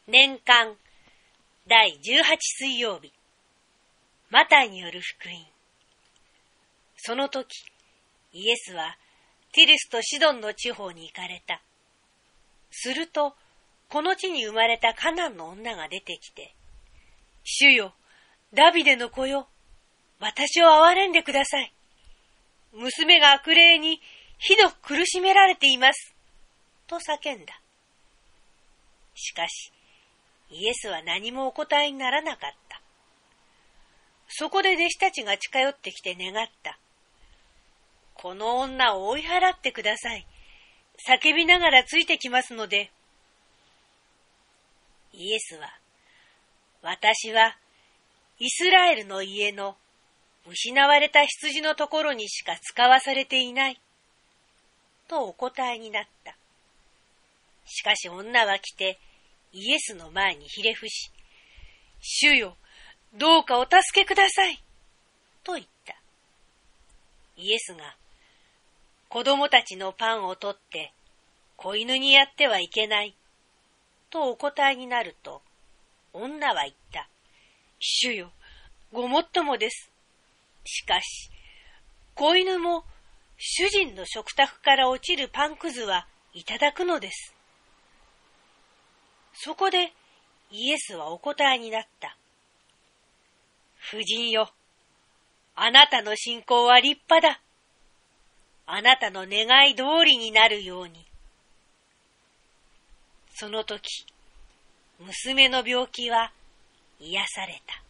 年間第18水曜日、マタイによる福音。その時、イエスはティルスとシドンの地方に行かれた。すると、この地に生まれたカナンの女が出てきて、主よ、ダビデの子よ、私を憐れんでください。娘が悪霊にひどく苦しめられています。と叫んだ。しかし、イエスは何もお答えにならなかった。そこで弟子たちが近寄ってきて願った。この女を追い払ってください。叫びながらついてきますので。イエスは、私はイスラエルの家の失われた羊のところにしか使わされていない。とお答えになった。しかし女は来てイエスの前にひれ伏し、主よ、どうかお助けください。と言った。イエスが、子供たちのパンを取って子犬にやってはいけない。とお答えになると、女は言った。主よ、ごもっともです。しかし、子犬も主人の食卓から落ちるパンくずはいただくのです。そこでイエスはお答えになった。婦人よ、あなたの信仰は立派だ。あなたの願い通りになるように。その時、娘の病気は癒された。